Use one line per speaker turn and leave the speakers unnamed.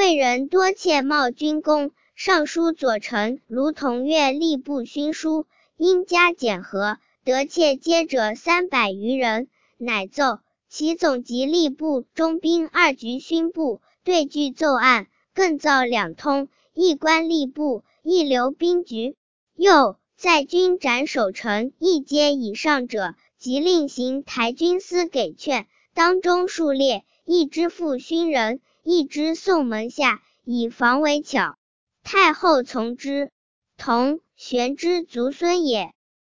魏人多窃冒军功，上书左丞卢同岳吏部勋书，因加检核，得窃皆者300余人，乃奏其总及吏部中兵2局勋部，对据奏案，更造2通，一关吏部，一留兵局。又在军斩守城1阶以上者，即令行台军司给券，当中数列，一支付勋人，一支送门下，以防为巧。太后从之。童玄之族孙也。